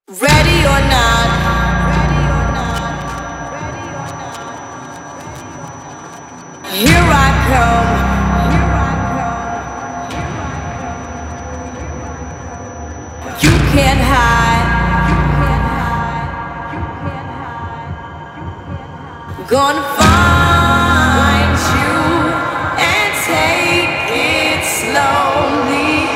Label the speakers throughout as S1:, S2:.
S1: Ready or not, here I come. You can't hide. Gonna find you and take it slowly.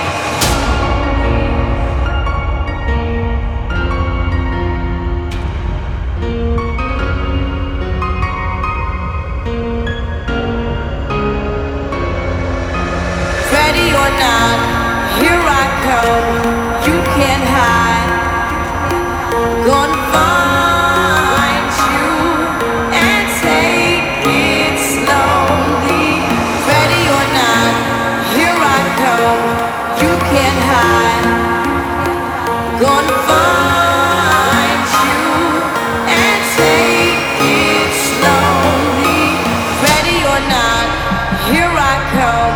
S1: Ready or not, here I come. You can't hide. Gonna find you and take it slowly. Ready or not, here I come. You can't hide. Gonna find you and take it slowly. Ready or not, here I come.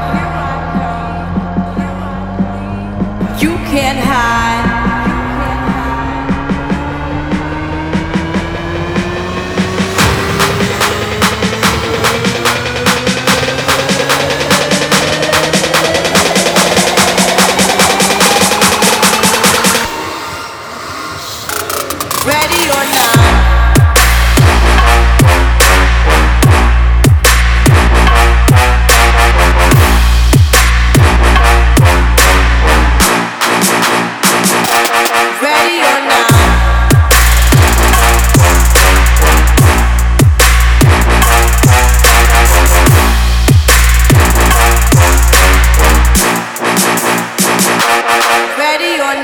S1: You can't hide. Ready or not. Ready or not. Ready or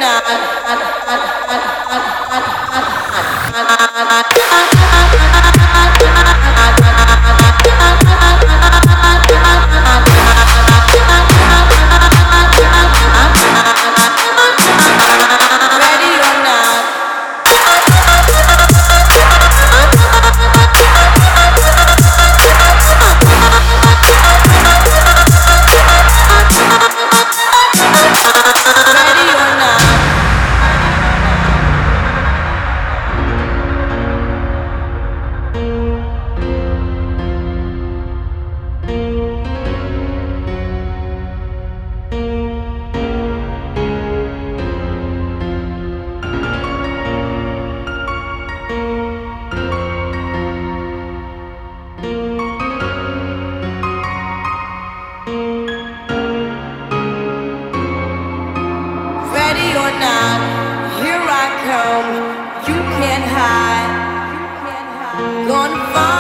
S1: not, here I come. You can't hide. Gonna find